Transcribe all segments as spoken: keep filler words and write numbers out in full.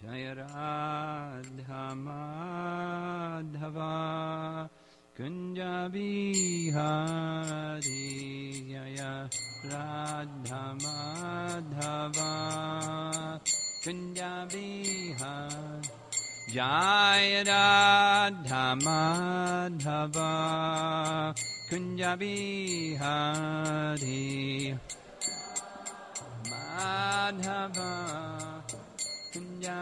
Jaya Radha Madhava Kunja Bihari Jaya Radha Madhava Kunja Bihari Jaya Radha Madhava Kunja Bihari Madhava Kunja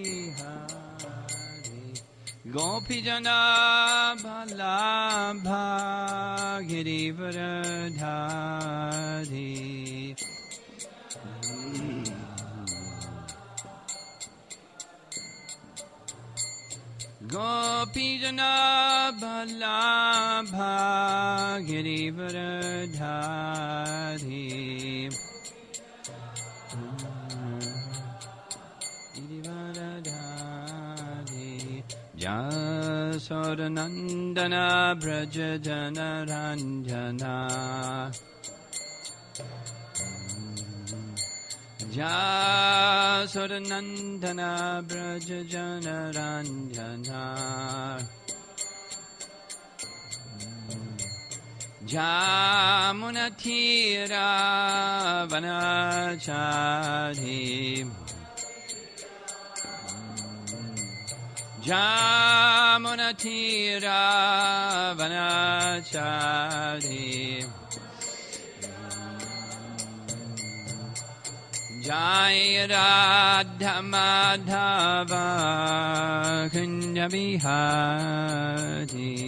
Bihari Gopijana Vallabha Girivardhari Gopijana Vallabha Girivardhari Jasodanandana Braja Janaranjana Jasodanandana Braja Janaranjana Jamunatira Vanachari Jamunatira Vanachari Jaya Radha Madhava Kunja Bihari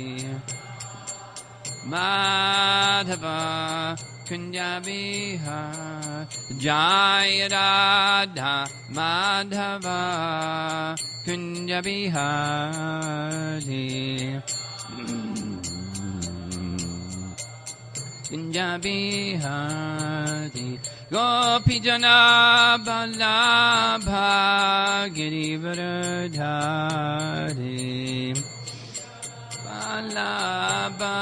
Madhava Kunja Bihari Jaya Radha Madhava Kunja Bihari Kunja Bihari Gopijana Vallabha Girivardhari Vallabha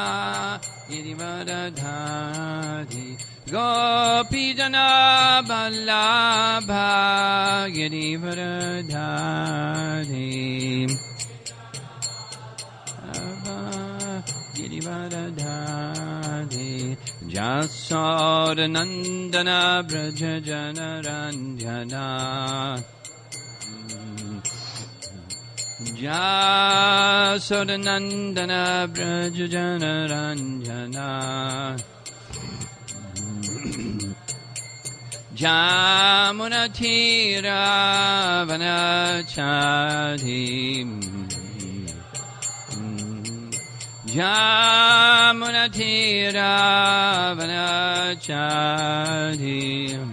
Girivardhari Gopijana Vallabha Girivardhari Girivardhari Jasodanandana Braja Janaranjana Jasodanandana Braja Janaranjana Jamunatira Vanachari Jamunatira Vanachari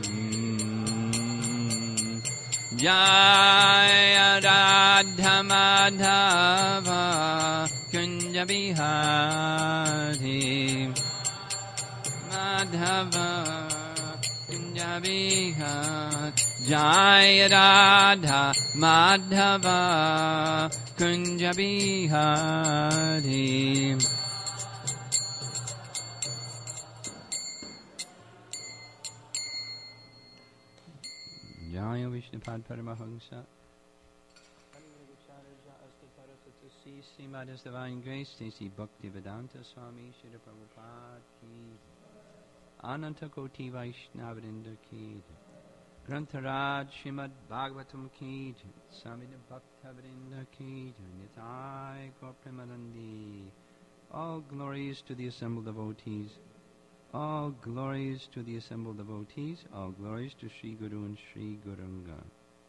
Jaya Radha Madhava Kunja Bihari Madhava Kunja Bihari Jaya Radha Madhava Kunja Bihari Jaya Vishnupad Paramahamsa Srimad His Divine Grace Stacy Bhaktivedanta Swami Srila Prabhupada Ki Ananta Koti Vaishnavrinda Ki Grantharaj Srimad Bhagavatam Ki Samina Bhaktavrinda Ki Nitai Gopremanandi. All glories to the assembled devotees. All glories to the assembled devotees. All glories to Sri Guru and Sri Guranga.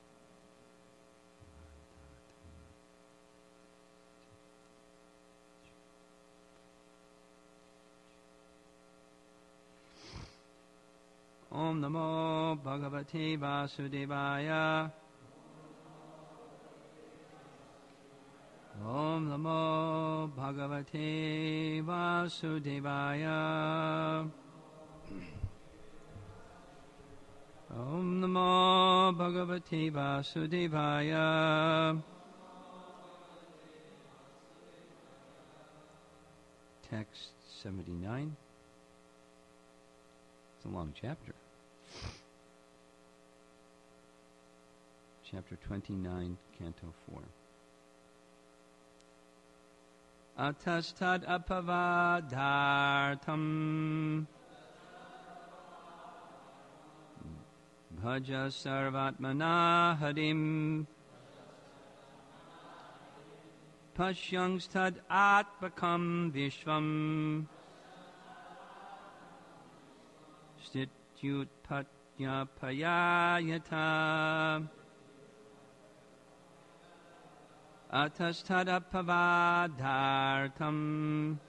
Om Namo Bhagavate Vasudevaya. Om Namo Bhagavate Vasudevaya. Om Namo Bhagavate Vasudevaya. Text seventy-nine. It's a long chapter. chapter twenty-nine, canto four. Atastad apavadartam bhaja sarvatmana harim pashyangstad atmakam vishvam stityut patya payayata atastad apavadartam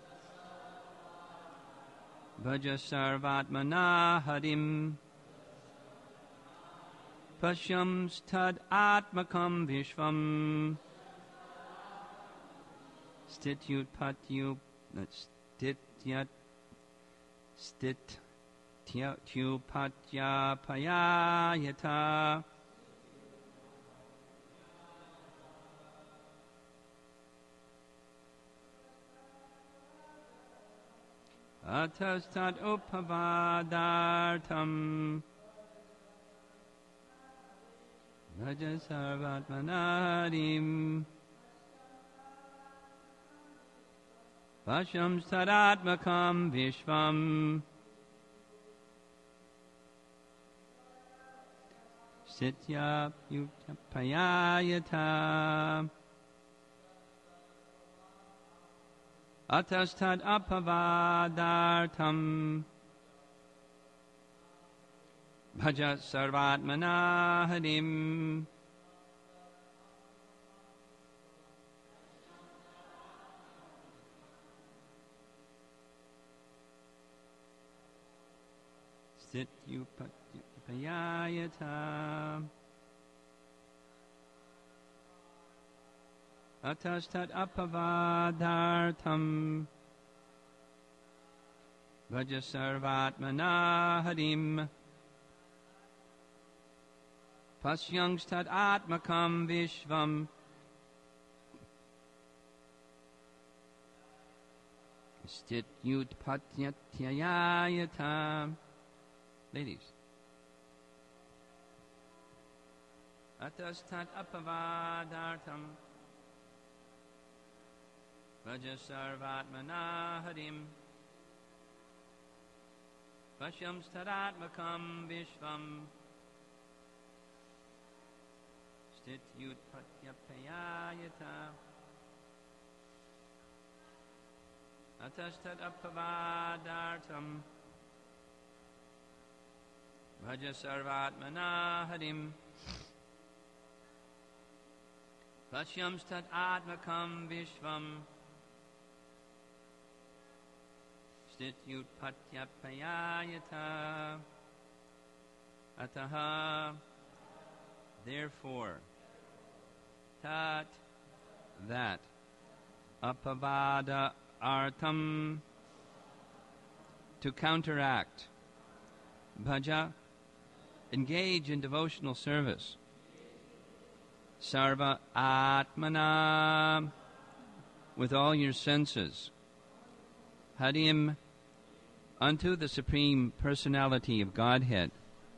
bhaja sarvatmana harim pashyam stad atmakam vishvam stityut patyu stityat stityatu patya payayata atastad upavadartam bhaja sarvatmanarim pashyam sadatmakam vishvam sitya yutapayayata atastad apavadartam bhaja sarvatmana harim sityupayayata atastad apavadartam bhaja sarvatmana harim pasyangstad atmakam vishvam stityut patyatyayata. Ladies. Atastad apavadartam bhaja sarvatmana harim pashyam stadatmakam vishvam stityut patyapayayata atastad apavadartam bhaja sarvatmana harim pashyam stad atmakam vishvam stityut patyapayayata ataha therefore tat that apavada artam to counteract bhaja engage in devotional service sarva atmana with all your senses harim unto the Supreme Personality of Godhead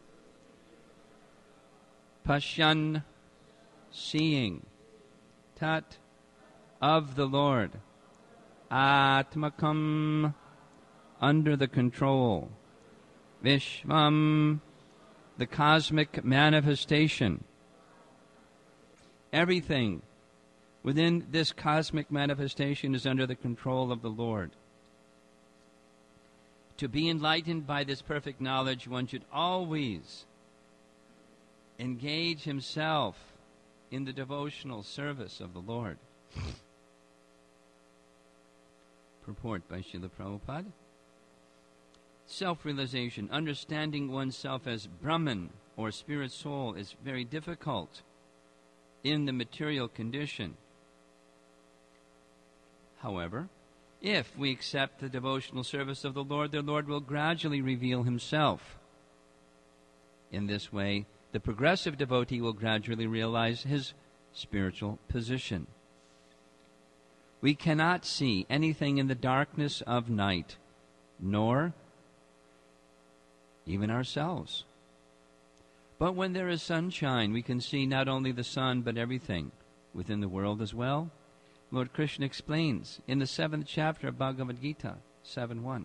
pashyan seeing tat of the Lord atmakam under the control vishvam the cosmic manifestation. Everything within this cosmic manifestation is under the control of the Lord. To be enlightened by this perfect knowledge, one should always engage himself in the devotional service of the Lord. Purport by Srila Prabhupada. Self-realization, understanding oneself as Brahman or spirit soul, is very difficult in the material condition. However, if we accept the devotional service of the Lord, the Lord will gradually reveal himself. In this way, the progressive devotee will gradually realize his spiritual position. We cannot see anything in the darkness of night, nor even ourselves. But when there is sunshine, we can see not only the sun, but everything within the world as well. Lord Krishna explains in the seventh chapter of Bhagavad Gita, seven one.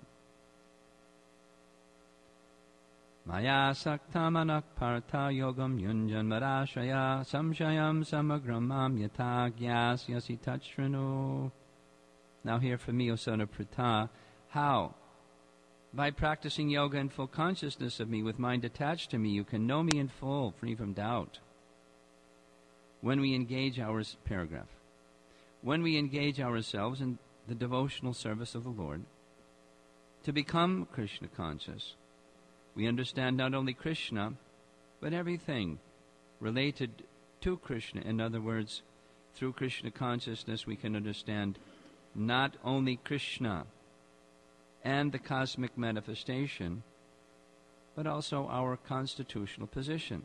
Maya saktam anakparta yogam yunjan marashaya samshayam samagramam yata gyasyasi tachranu. Now hear from me, O son of Pritha, how? By practicing yoga in full consciousness of me, with mind attached to me, you can know me in full, free from doubt. When we engage our paragraph, when we engage ourselves in the devotional service of the Lord, to become Krishna conscious, we understand not only Krishna, but everything related to Krishna. In other words, through Krishna consciousness, we can understand not only Krishna and the cosmic manifestation, but also our constitutional position.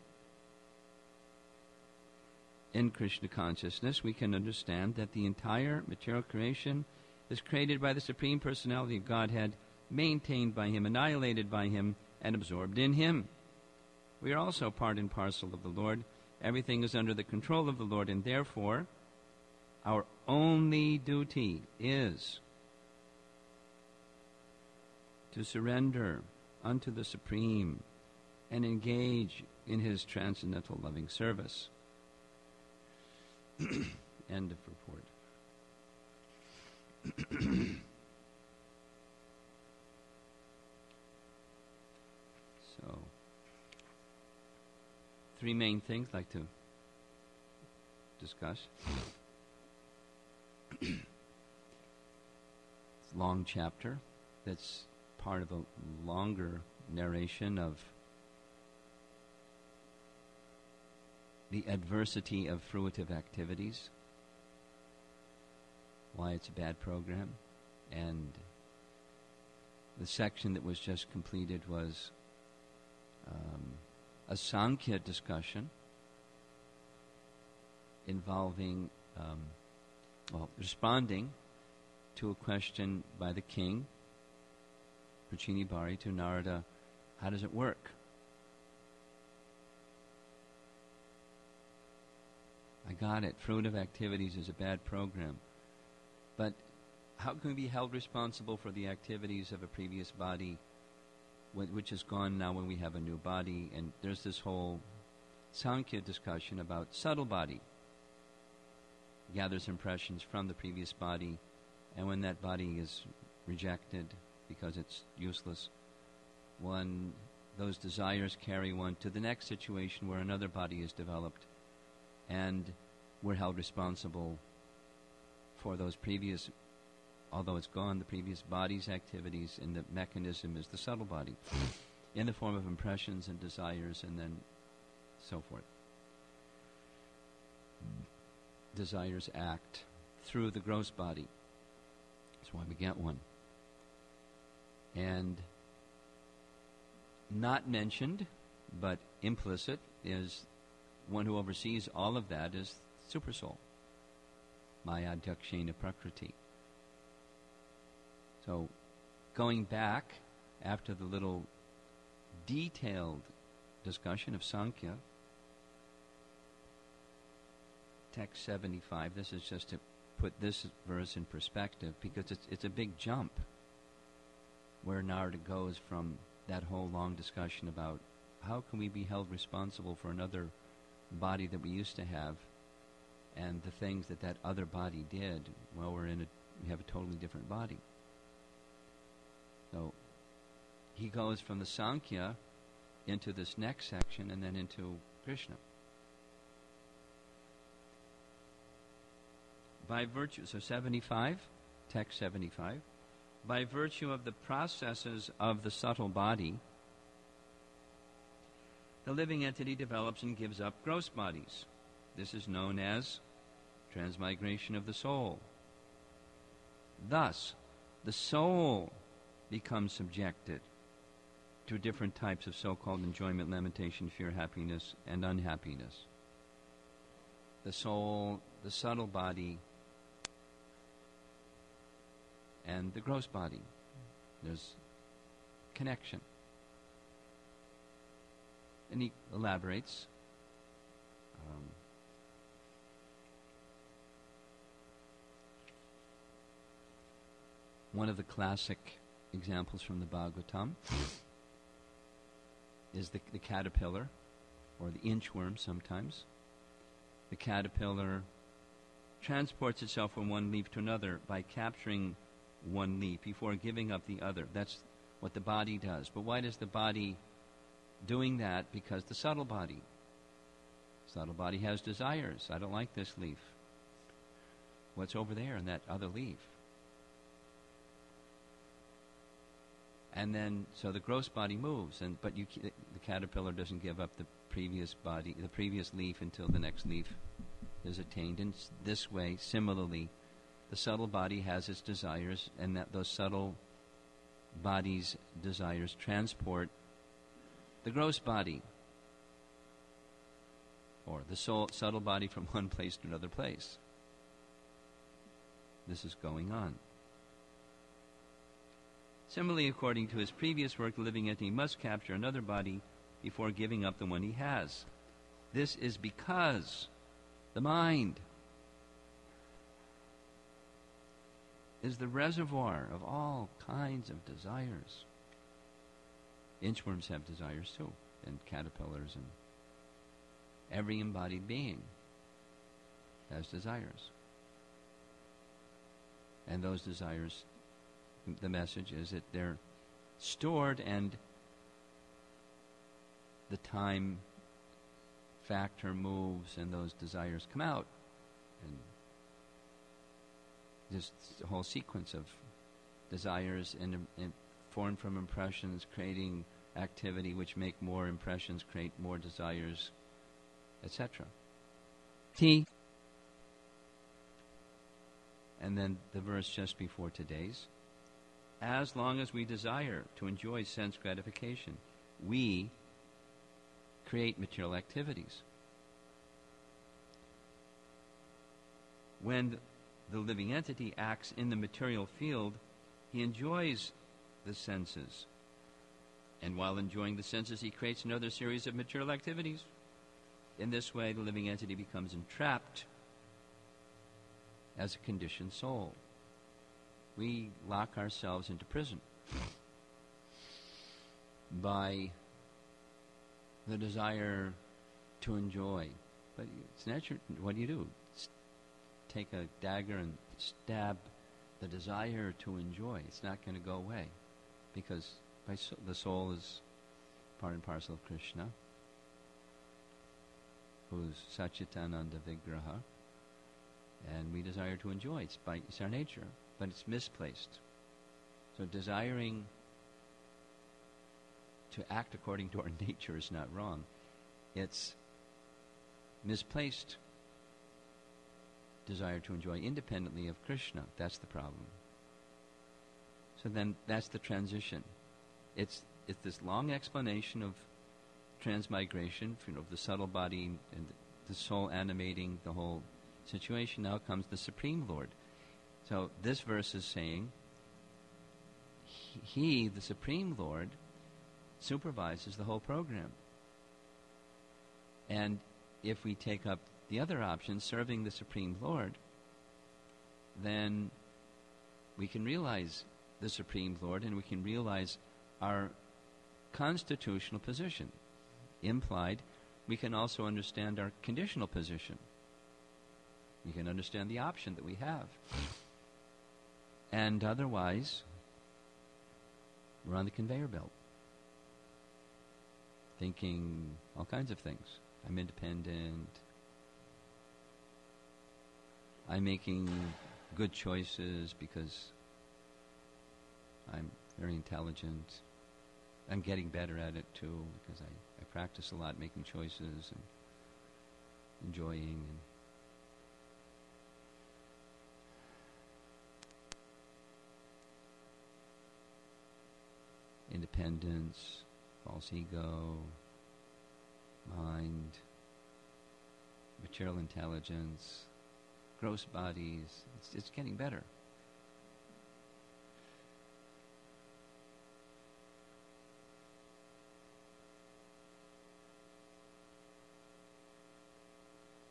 In Krishna consciousness, we can understand that the entire material creation is created by the Supreme Personality of Godhead, maintained by Him, annihilated by Him, and absorbed in Him. We are also part and parcel of the Lord. Everything is under the control of the Lord, and therefore, our only duty is to surrender unto the Supreme and engage in His transcendental loving service. End of report. So, three main things I'd like to discuss. It's a long chapter that's part of a longer narration of the adversity of fruitive activities, why it's a bad program, and the section that was just completed was um, a Sankhya discussion involving, um, well, responding to a question by the king, Prachini Bari, to Narada, how does it work? I got it. Fruitive activities is a bad program. But how can we be held responsible for the activities of a previous body, wh- which is gone now when we have a new body? And there's this whole Sankhya discussion about subtle body. Gathers impressions from the previous body, and when that body is rejected because it's useless, one, those desires carry one to the next situation where another body is developed, and we're held responsible for those previous, although it's gone, the previous body's activities, and the mechanism is the subtle body, in the form of impressions and desires, and then so forth. Desires act through the gross body. That's why we get one. And not mentioned, but implicit, is one who oversees all of that is Supersoul, Maya Dakshina Prakriti. So, going back after the little detailed discussion of Sankhya, text seventy-five, this is just to put this verse in perspective, because it's, it's a big jump where Narada goes from that whole long discussion about how can we be held responsible for another body that we used to have, and the things that that other body did. Well, we're in a, we have a totally different body. So he goes from the Sankhya into this next section, and then into Krishna. By virtue, so seventy-five, text seventy-five, by virtue of the processes of the subtle body, the living entity develops and gives up gross bodies. This is known as transmigration of the soul. Thus, the soul becomes subjected to different types of so-called enjoyment, lamentation, fear, happiness, and unhappiness. The soul, the subtle body, and the gross body. There's connection. and he elaborates. Um, one of the classic examples from the Bhagavatam is the, the caterpillar, or the inchworm sometimes. The caterpillar transports itself from one leaf to another by capturing one leaf before giving up the other. That's what the body does. But why does the body doing that? Because the subtle body. Subtle body has desires. I don't like this leaf. What's over there in that other leaf? And then, so the gross body moves, and but you, the caterpillar doesn't give up the previous body, the previous leaf, until the next leaf is attained. And this way, similarly, the subtle body has its desires, and that those subtle body's desires transport the gross body, or the soul, subtle body, from one place to another place. This is going on. Similarly, according to his previous work, the living entity must capture another body before giving up the one he has. This is because the mind is the reservoir of all kinds of desires. Inchworms have desires too, and caterpillars, and every embodied being has desires. And those desires, the message is that they're stored, and the time factor moves and those desires come out. And there's a whole sequence of desires and, and formed from impressions, creating activity which make more impressions, create more desires, et cetera. T. And then the verse just before today's. As long as we desire to enjoy sense gratification, we create material activities. When the living entity acts in the material field, he enjoys the senses. And while enjoying the senses, he creates another series of material activities. In this way, the living entity becomes entrapped as a conditioned soul. We lock ourselves into prison by the desire to enjoy. But it's natural. What do you do? S- take a dagger and stab the desire to enjoy. It's not going to go away, because by so- the soul is part and parcel of Krishna, who's Satchitananda Vigraha, and we desire to enjoy. It's, by, it's our nature. But it's misplaced. So desiring to act according to our nature is not wrong. It's misplaced desire to enjoy independently of Krishna. That's the problem. So then that's the transition. It's it's this long explanation of transmigration, you know, of the subtle body and the soul animating the whole situation. Now comes the Supreme Lord. So this verse is saying, he, the Supreme Lord, supervises the whole program. And if we take up the other option, serving the Supreme Lord, then we can realize the Supreme Lord, and we can realize our constitutional position. Implied, we can also understand our conditional position. We can understand the option that we have. And otherwise, we're on the conveyor belt, thinking all kinds of things. I'm independent. I'm making good choices because I'm very intelligent. I'm getting better at it too, because I, I practice a lot making choices and enjoying and independence, false ego, mind, material intelligence, gross bodies. It's, it's getting better.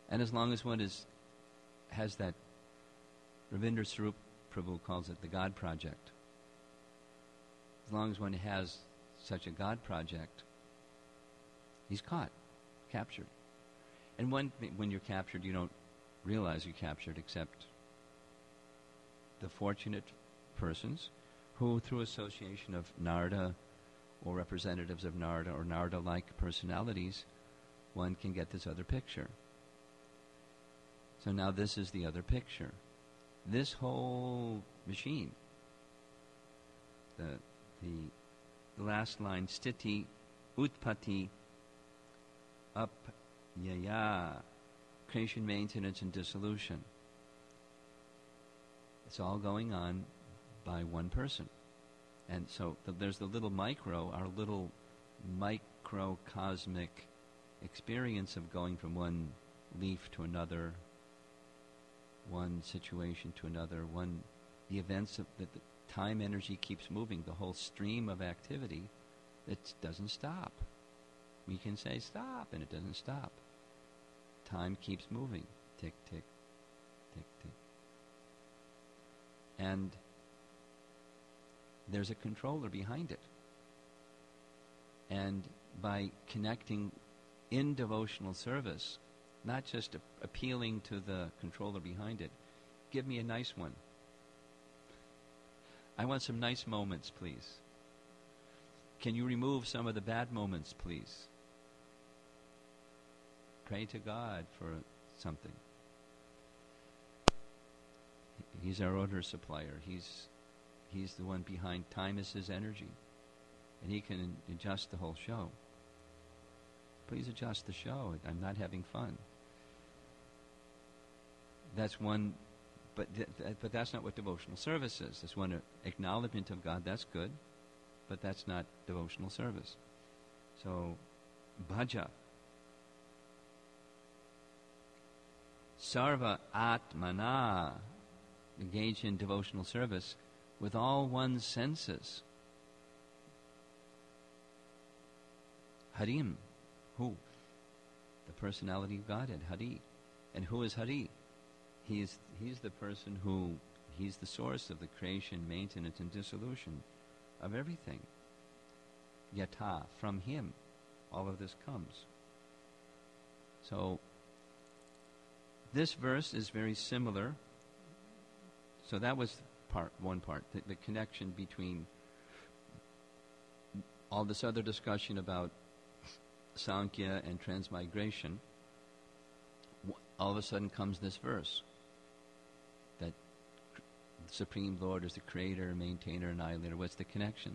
And as long as one is has that, Ravindra Swarup Prabhu calls it the God project. As long as one has such a God project, he's caught, captured. And when, when you're captured, you don't realize you're captured, except the fortunate persons who, through association of Narada or representatives of Narada or Narada-like personalities, one can get this other picture. So now this is the other picture. This whole machine, the the last line, stiti, utpatti, apyaya, creation, maintenance, and dissolution. It's all going on by one person. And so the, there's the little micro, our little microcosmic experience of going from one leaf to another, one situation to another, one the events of the, the time energy keeps moving, the whole stream of activity, it doesn't stop. We can say stop, and it doesn't stop. Time keeps moving. Tick, tick, tick, tick. And there's a controller behind it. And by connecting in devotional service, not just a- appealing to the controller behind it, give me a nice one. I want some nice moments, please. Can you remove some of the bad moments, please? Pray to God for something. He's our order supplier. He's he's the one behind time is his energy. And he can adjust the whole show. Please adjust the show. I'm not having fun. That's one, but th- th- but that's not what devotional service is. It's one uh, acknowledgement of God. That's good, but that's not devotional service. So, bhaja. Sarva atmana. Engage in devotional service with all one's senses. Harim. Who? The personality of Godhead, Hari. And who is Hari? He is, he's the person who, he's the source of the creation, maintenance, and dissolution of everything. Yata, from him, all of this comes. So, this verse is very similar. So that was part one part, the, the connection between all this other discussion about Sankhya and transmigration. All of a sudden comes this verse, that the Supreme Lord is the creator, maintainer, annihilator. What's the connection?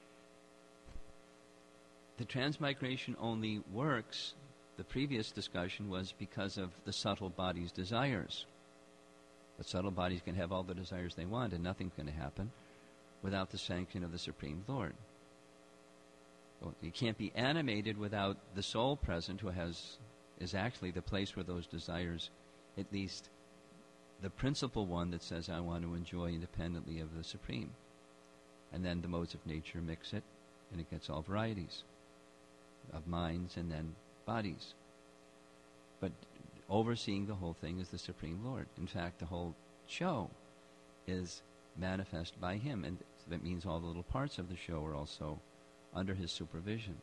The transmigration only works, the previous discussion was because of the subtle body's desires. The subtle bodies can have all the desires they want, and nothing's going to happen without the sanction of the Supreme Lord. Well, it can't be animated without the soul present, who has is actually the place where those desires, at least the principal one that says, I want to enjoy independently of the Supreme. And then the modes of nature mix it, and it gets all varieties of minds and then bodies. But overseeing the whole thing is the Supreme Lord. In fact, the whole show is manifest by him, and that means all the little parts of the show are also under his supervision.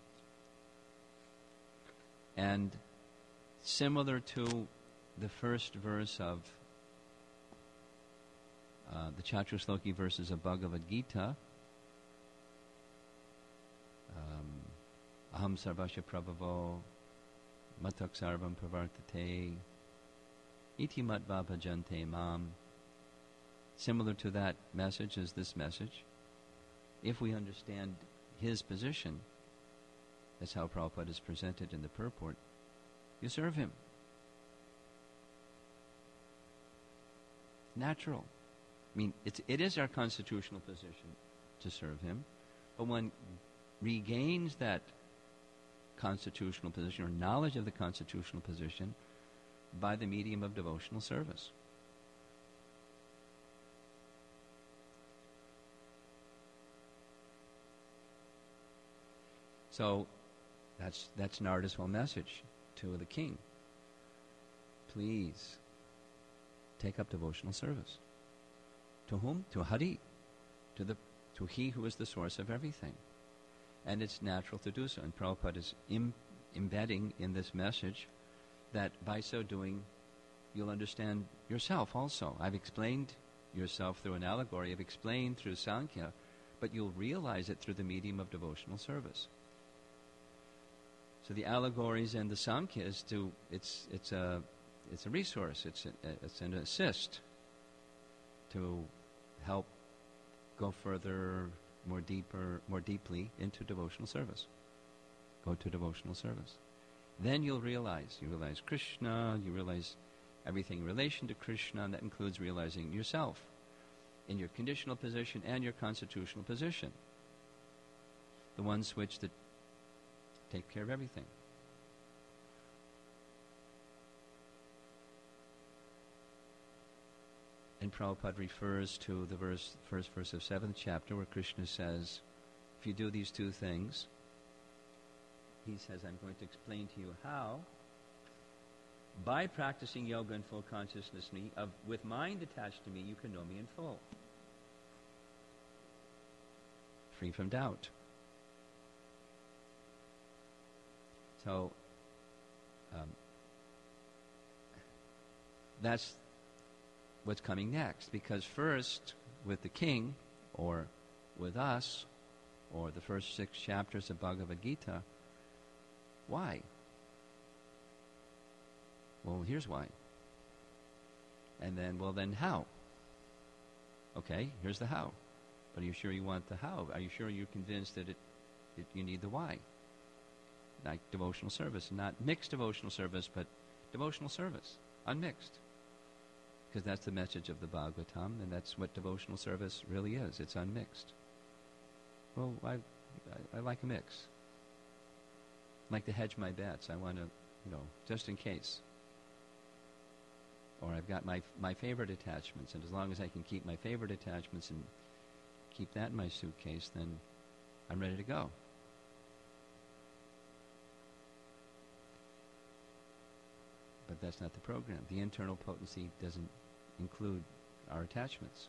And similar to the first verse of uh, the Chaturshloki verses of Bhagavad Gita, um, Aham sarvasya prabhavo matak sarvam pravartate iti matva bhajante mam. Similar to that message is this message. If we understand his position, that's how Prabhupada is presented in the purport, you serve him. Natural. I mean, it's, it is our constitutional position to serve him, but one regains that constitutional position or knowledge of the constitutional position by the medium of devotional service. So that's that's Narada's whole message to the king. please take up devotional service. To whom? To Hari, to the to He who is the source of everything. And it's natural to do so. And Prabhupada is im- embedding in this message that by so doing, you'll understand yourself also. I've explained yourself through an allegory, I've explained through Sankhya, but you'll realize it through the medium of devotional service. So the allegories and the Sankhya is to, it's, it's, a, it's a resource, it's, a, it's an assist to help go further, more deeper, more deeply into devotional service. Go to devotional service. Then you'll realize, you realize Krishna, you realize everything in relation to Krishna, and that includes realizing yourself in your conditional position and your constitutional position. The one switch that take care of everything. And Prabhupada refers to the verse, first verse of seventh chapter where Krishna says, if you do these two things, he says, I'm going to explain to you how, by practicing yoga in full consciousness me, of, with mind attached to me, you can know me in full. Free from doubt. So, um, that's what's coming next. Because first, with the king, or with us, or the first six chapters of Bhagavad Gita, why? Well, here's why. And then, well, then how? Okay, here's the how. But are you sure you want the how? Are you sure you're convinced that it, it you need the why? Like devotional service, not mixed devotional service, but devotional service, unmixed. Because that's the message of the Bhagavatam, and that's what devotional service really is. It's unmixed. Well, I, I, I like a mix. I like to hedge my bets. I want to, you know, just in case. Or I've got my my favorite attachments, and as long as I can keep my favorite attachments and keep that in my suitcase, then I'm ready to go. But that's not the program. The internal potency doesn't include our attachments.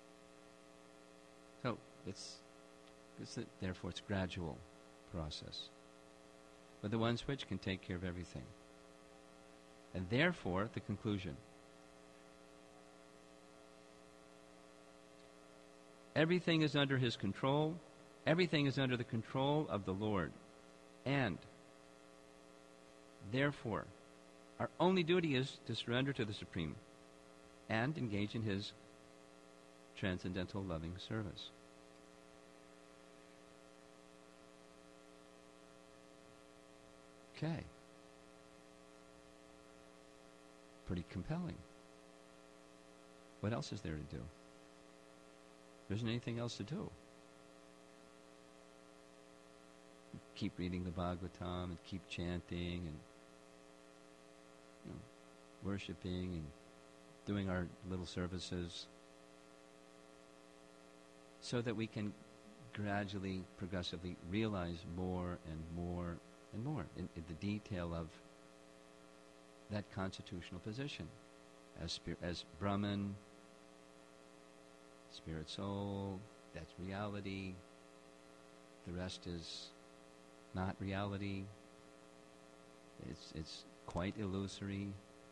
So it's, it's a, therefore it's a gradual process. But the one switch can take care of everything. And therefore, the conclusion. Everything is under His control. Everything is under the control of the Lord. And therefore, our only duty is to surrender to the Supreme and engage in His transcendental loving service. Okay. Pretty compelling. What else is there to do? There isn't anything else to do. Keep reading the Bhagavatam and keep chanting and you know, worshipping and doing our little services so that we can gradually, progressively realize more and more and more in, in the detail of that constitutional position as spir- as Brahman, spirit soul, that's reality. The rest is not reality. It's it's quite illusory,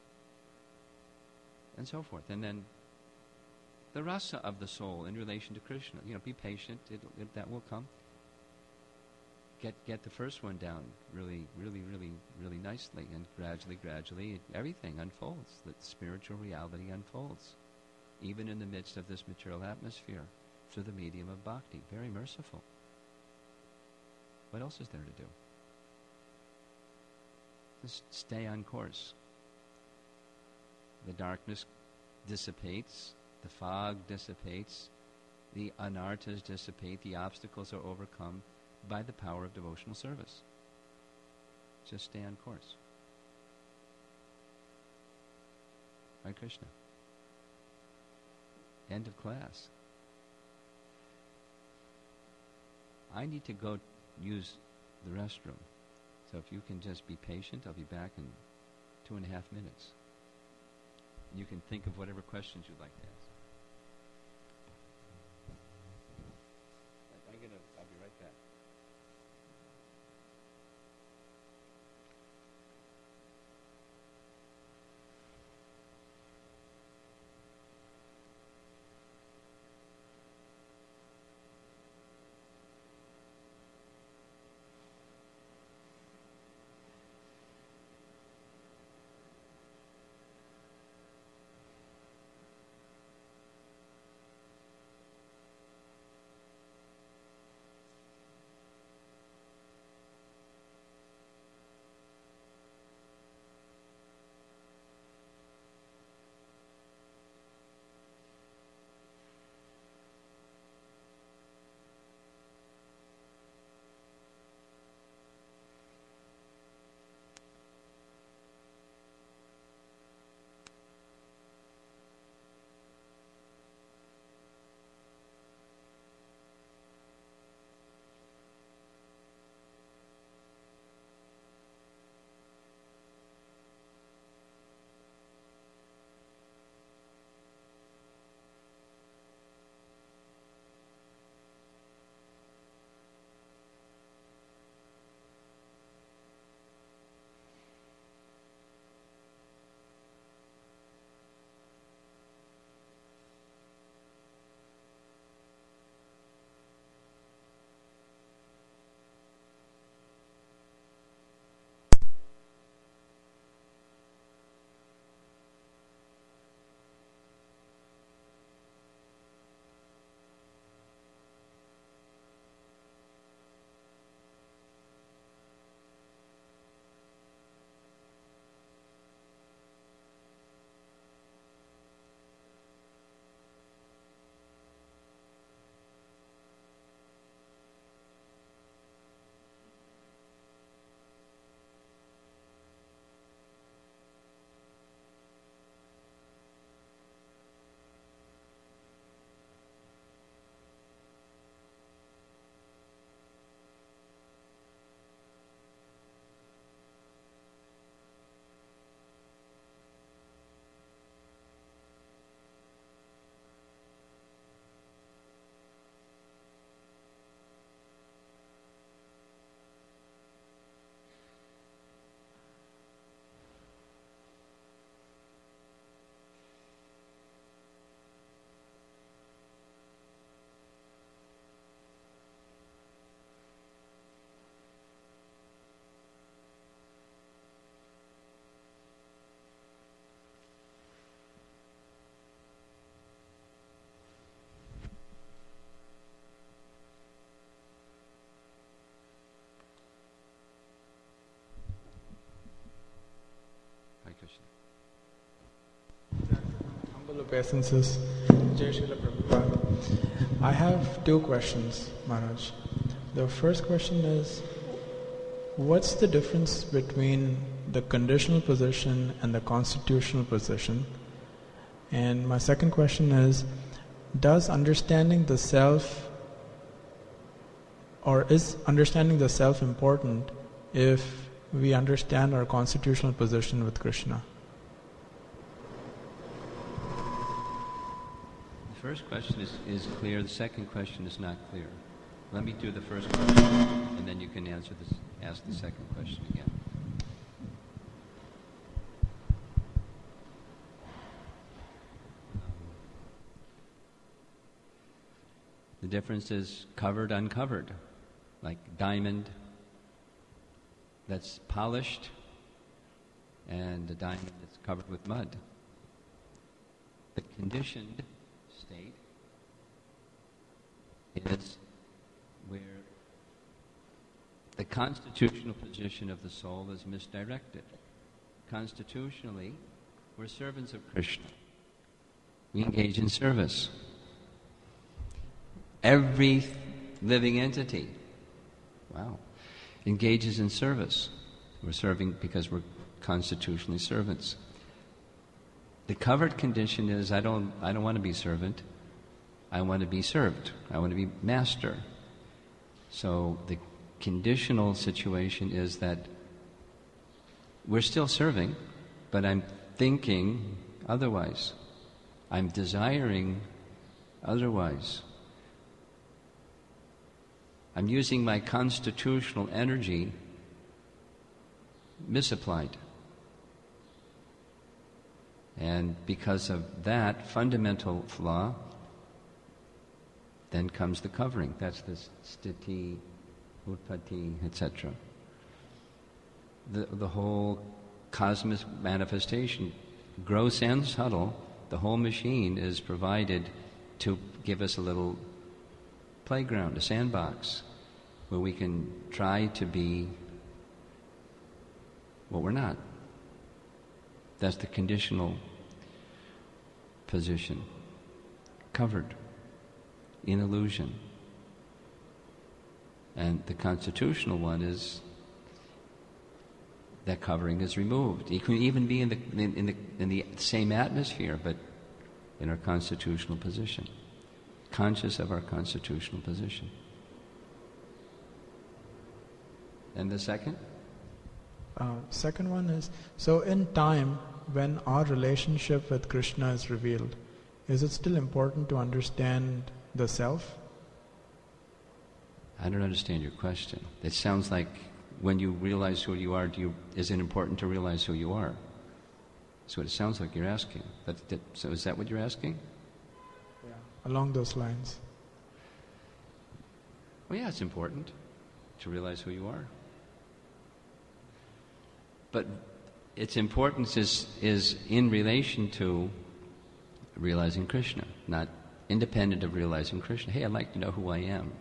and so forth. And then the rasa of the soul in relation to Krishna. You know, be patient. It, it, that will come. Get get the first one down really, really, really, really nicely, and gradually, gradually, everything unfolds. The spiritual reality unfolds, even in the midst of this material atmosphere, through the medium of bhakti. Very merciful. What else is there to do? Just stay on course. The darkness dissipates, the fog dissipates, the anarthas dissipate, the obstacles are overcome by the power of devotional service. Just stay on course. Hare Krishna. End of class. I need to go use the restroom. So if you can just be patient, I'll be back in two and a half minutes. you can think of whatever questions you'd like to ask. I'm gonna, I'll be right back. Humble obeisances, Jai Srila Prabhupada. I have two questions, Maharaj. The first question is, what's the difference between the conditional position and the constitutional position? And my second question is, does understanding the self, or is understanding the self important if we understand our constitutional position with Krishna? The first question is, is clear, the second question is not clear. Let me do the first question, and then you can answer this, ask the second question again. The difference is covered, uncovered, like diamond that's polished and a diamond that's covered with mud. The conditioned state is where the constitutional position of the soul is misdirected. Constitutionally, we're servants of Krishna. We engage in service. Every living entity, wow, engages in service. We're serving because we're constitutionally servants. The covered condition is I don't I don't want to be servant. I want to be served. I want to be master. So the conditional situation is that we're still serving, but I'm thinking otherwise. I'm desiring otherwise. I'm using my constitutional energy misapplied. And because of that fundamental flaw, then comes the covering. That's the sthiti, utpatti, et cetera. The, the whole cosmic manifestation, gross and subtle, the whole machine is provided to give us a little playground, a sandbox, where we can try to be what we're not. That's the conditional position, covered in illusion. And the constitutional one is that covering is removed. It can even be in the in, in the in the same atmosphere, but in our constitutional position, conscious of our constitutional position. And the second? Uh, second one is, so in time, when our relationship with Krishna is revealed, is it still important to understand the self? I don't understand your question. It sounds like when you realize who you are, do you, is it important to realize who you are? That's what it sounds like you're asking. That, that, so is that what you're asking? Yeah. Along those lines. Well, yeah, it's important to realize who you are. But its importance is, is in relation to realizing Krishna, not independent of realizing Krishna. Hey, I'd like to know who I am.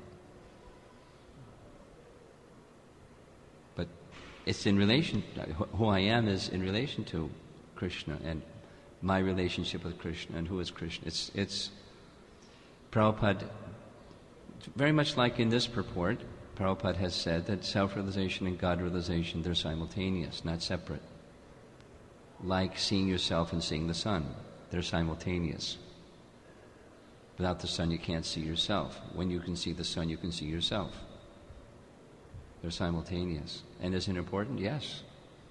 But it's in relation, who I am is in relation to Krishna and my relationship with Krishna and who is Krishna. It's, it's Prabhupada, very much like in this purport, Prabhupada has said that self-realization and God-realization, they're simultaneous, not separate. Like seeing yourself and seeing the sun, they're simultaneous. Without the sun, you can't see yourself. When you can see the sun, you can see yourself. They're simultaneous. And is it important? Yes.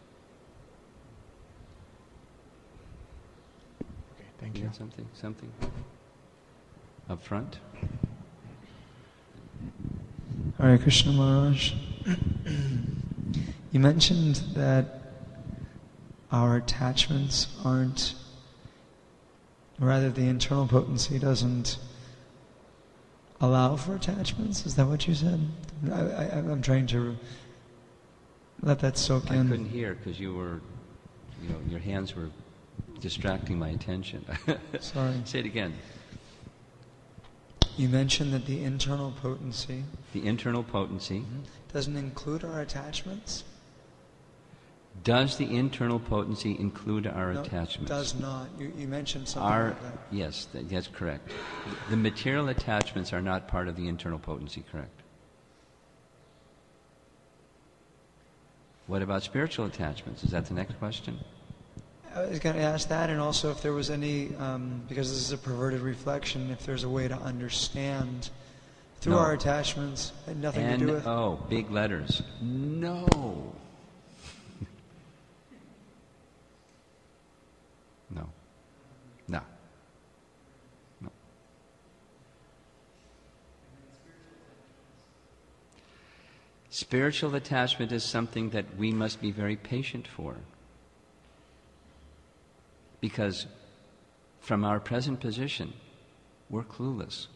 Okay, thank you. you. Got something? Something? Up front? Hare Krishna Maharaj. You mentioned that our attachments aren't, rather the internal potency doesn't allow for attachments. Is that what you said? I, I, I'm trying to let that soak I in. I couldn't hear because you were, you know, your hands were distracting my attention. Sorry. Say it again. You mentioned that the internal potency The internal potency. doesn't include our attachments? Does the internal potency include our No, attachments? does not. You, you mentioned something Our, like that. yes, that, that's correct. The material attachments are not part of the internal potency, correct? What about spiritual attachments? Is that the next question? I was going to ask that, and also if there was any, um, because this is a perverted reflection, if there's a way to understand through No. our attachments, had nothing N to do with. O, big letters. No. No. No. No. Spiritual attachment is something that we must be very patient for. Because from our present position, we're clueless.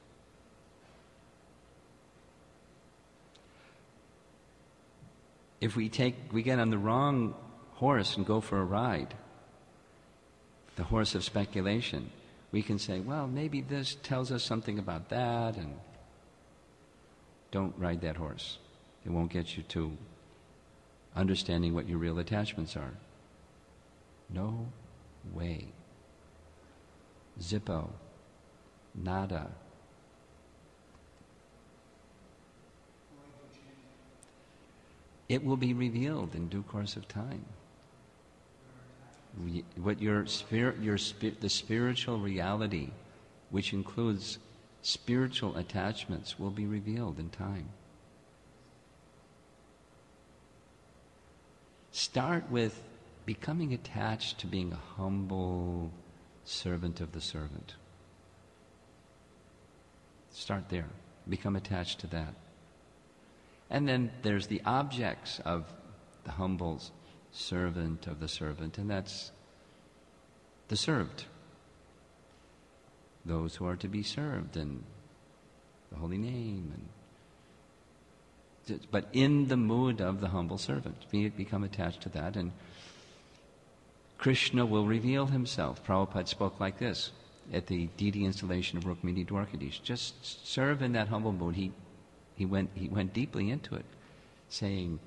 If we take, we get on the wrong horse and go for a ride, the horse of speculation, we can say, well, maybe this tells us something about that, and don't ride that horse. It won't get you to understanding what your real attachments are. No way. Zippo. Nada. It will be revealed in due course of time. We, what your spirit, your spirit, the spiritual reality, which includes spiritual attachments, will be revealed in time. Start with becoming attached to being a humble servant of the servant. Start there. Become attached to that. And then there's the objects of the humble servant of the servant, and that's the served. Those who are to be served, and the holy name, and but in the mood of the humble servant, be become attached to that, and Krishna will reveal himself. Prabhupada spoke like this at the deity installation of Rukmini Dwarkadish. Just serve in that humble mood. He he went he went deeply into it, saying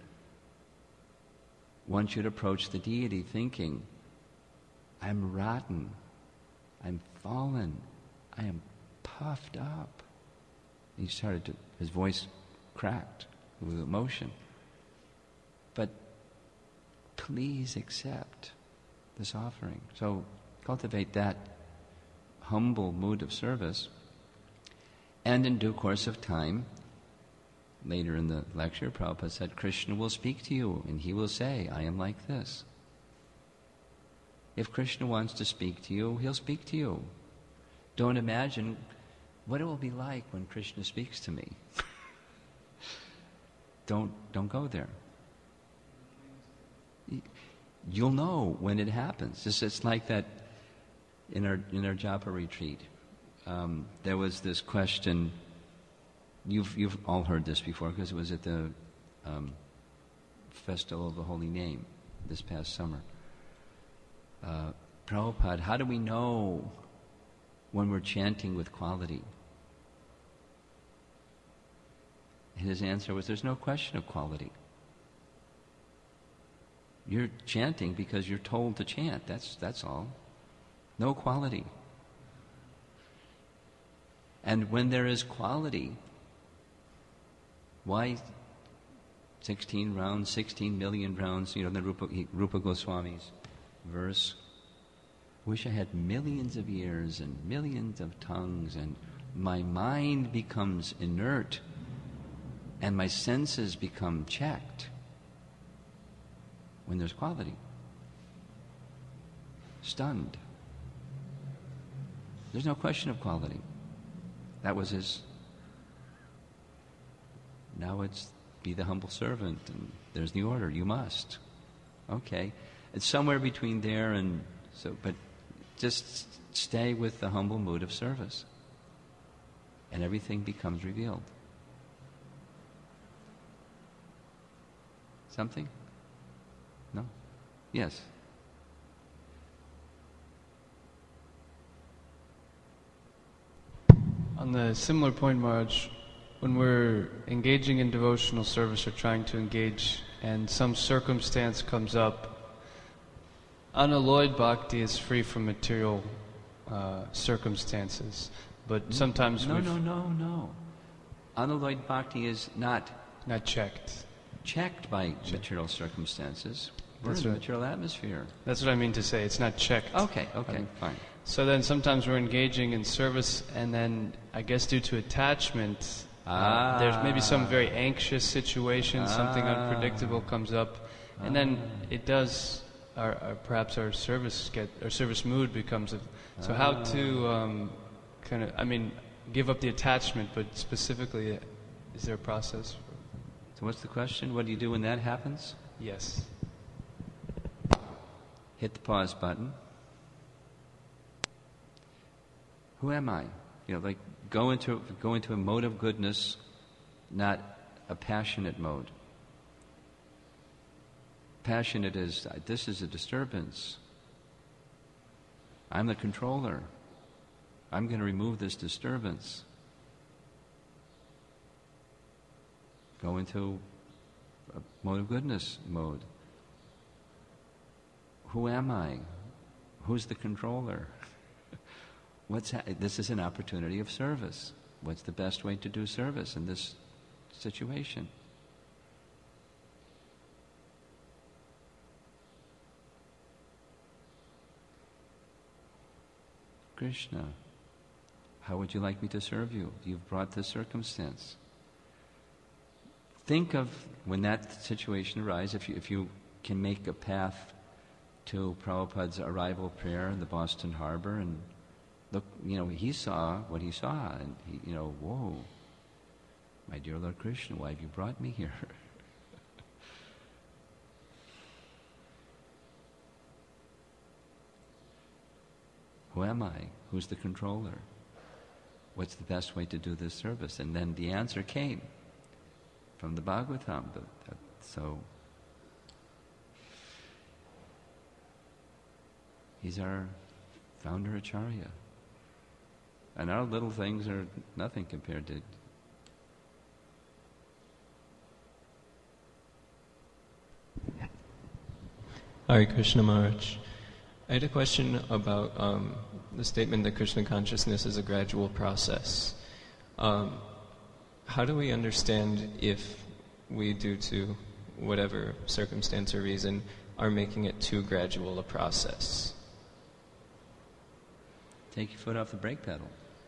one should approach the deity thinking, I'm rotten, I'm fallen, I am puffed up. He started to, his voice cracked with emotion. But please accept this offering. So cultivate that humble mood of service, and in due course of time, later in the lecture, Prabhupada said, Krishna will speak to you, and he will say, I am like this. If Krishna wants to speak to you, he'll speak to you. Don't imagine what it will be like when Krishna speaks to me. don't don't go there. You'll know when it happens. It's, it's like that in our in our japa retreat. Um, there was this question. You've you've all heard this before because it was at the um, Festival of the Holy Name this past summer. Uh, Prabhupada, how do we know when we're chanting with quality? His answer was, there's no question of quality. You're chanting because you're told to chant. That's that's all. No quality. And when there is quality, why sixteen rounds, sixteen million rounds? You know, the Rupa, Rupa Goswami's verse. Wish I had millions of ears and millions of tongues, and my mind becomes inert and my senses become checked when there's quality. Stunned. There's no question of quality. That was his. Now it's be the humble servant, and there's the order. You must. Okay. It's somewhere between there and so, but just stay with the humble mood of service, and everything becomes revealed. Something? No? Yes. On the similar point, Maharaj, when we're engaging in devotional service or trying to engage and some circumstance comes up, unalloyed bhakti is free from material uh, circumstances, but sometimes no, we've no, no, no. Unalloyed bhakti is not not checked. checked by material circumstances. We're That's in the right. material atmosphere. That's what I mean to say. It's not checked. Okay, okay, Um, fine. So then sometimes we're engaging in service, and then I guess due to attachment, Ah. uh, there's maybe some very anxious situation, something Ah. unpredictable comes up, and then it does. Our, our perhaps our service get our service mood becomes. A, so how to um, kind of I mean give up the attachment, but specifically, uh, is there a process? So what's the question? What do you do when that happens? Yes. Hit the pause button. Who am I? You know, like go into go into a mode of goodness, not a passionate mode. Passionate is, this is a disturbance. I'm the controller. I'm going to remove this disturbance. Go into a mode of goodness mode. Who am I? Who's the controller? What's ha- this is an opportunity of service. What's the best way to do service in this situation? Krishna, how would you like me to serve you? You've brought this circumstance. Think of when that situation arises, if you, if you can make a path to Prabhupada's arrival prayer in the Boston Harbor, and look, you know, he saw what he saw, and he, you know, whoa, my dear Lord Krishna, why have you brought me here? Who am I? Who's the controller? What's the best way to do this service? And then the answer came from the Bhagavatam. But, uh, so he's our founder Acharya. And our little things are nothing compared to... Hare Krishna Maharaj. I had a question about um, the statement that Krishna consciousness is a gradual process. Um, how do we understand if we, due to whatever circumstance or reason, are making it too gradual a process? Take your foot off the brake pedal.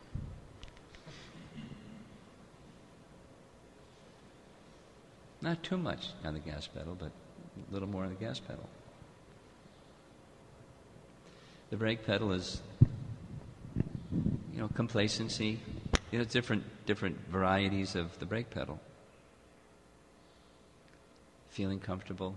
Not too much on the gas pedal, but a little more on the gas pedal. The brake pedal is, you know, complacency. You know, different different varieties of the brake pedal. Feeling comfortable.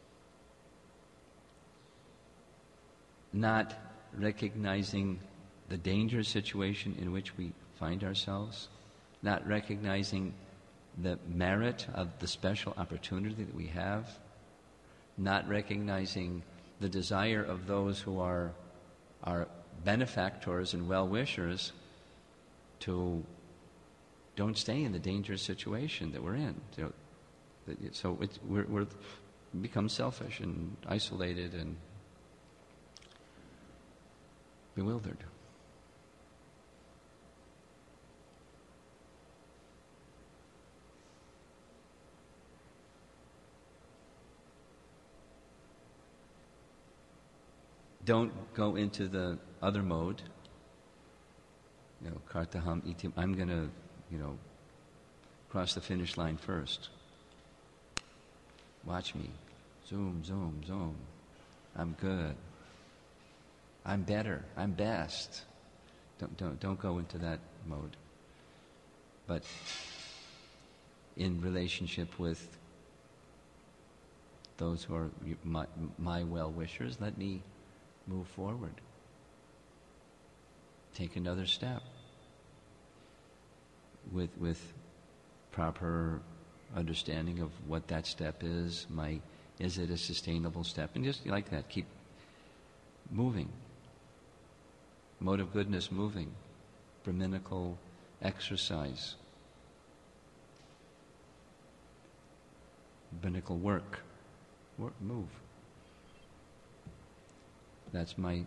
Not recognizing the dangerous situation in which we find ourselves. Not recognizing the merit of the special opportunity that we have. Not recognizing the desire of those who are our benefactors and well-wishers to don't stay in the dangerous situation that we're in. You know, so it's, we're, we're become selfish and isolated and bewildered. Don't go into the other mode. You know, kartaham itim. I'm going to, you know, cross the finish line first. Watch me. Zoom, zoom, zoom. I'm good. I'm better. I'm best. Don't don't don't go into that mode. But in relationship with those who are my, my well-wishers, let me move forward. Take another step with with proper understanding of what that step is. My is it a sustainable step? And just like that, keep moving. Mode of goodness moving. Brahminical exercise. Brahminical work. Work, move. That's my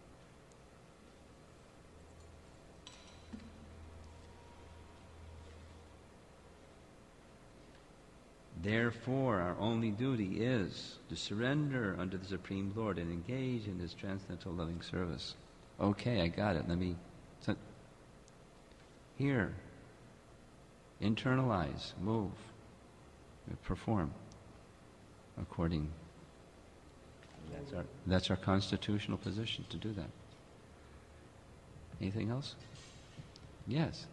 Therefore, our only duty is to surrender unto the Supreme Lord and engage in His transcendental loving service. Okay, I got it. Let me so, here, internalize, move, perform according. That's our that's our constitutional position to do that. Anything else? Yes.